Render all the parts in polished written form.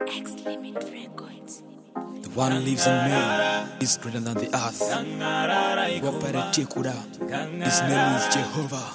X-Limit Records. The one who lives in me is greater than the earth. Waparetikura. His name is Jehovah.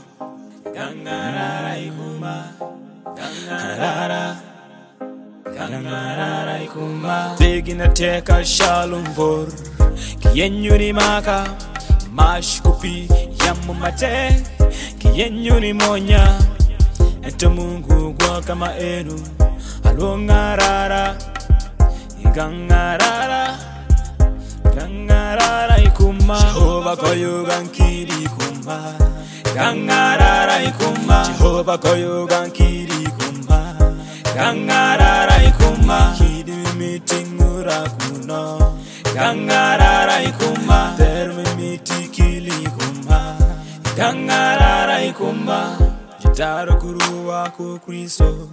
Begin a take a shalom vor. Kienyuni maka. Mash kupi yamumate. Kienyuni monya. Ento Mungu kwa kama enu. Alongarara. Gangarara, gangarara ikuma. Jehovah koyo gankiri kuma. Gangarara ikuma. Jehovah koyo gankiri kuma. Gangarara ikuma. Kidi meeting urakuno. Gangarara ikuma. Terme miti kili kuma. Gangarara ikuma. Jitaro kuru wako Kristo.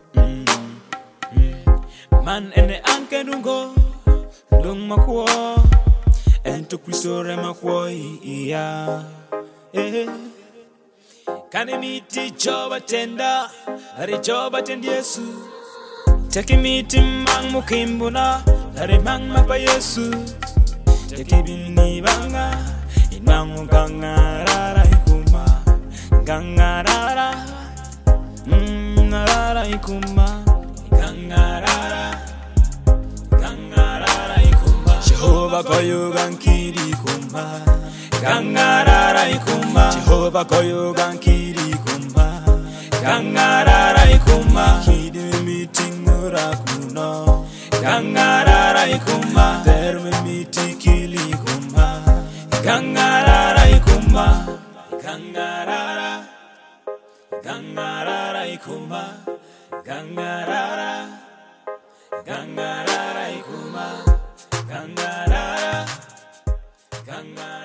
Man ene anke dungo dung makwo ento Kristore makwo iya kane miti joba tenda ari joba tendi Yesu taki miti mang mukimbuna ari mang mapa Yesu taki bini banga imang gangarara ikuma gangarara narara ikuma gangarara Jehovah koyo gankiri kuma. Gangarara ikuma. Jehovah koyo gankiri kuma. Gangarara ikuma. Kidi meeting urakuno. Gangarara ikuma. Terme miti kili kuma. Gangarara ikuma. Gangarara. Gangarara ikuma. Gangarara. Gangarara ikuma. Gangarara, gangarara.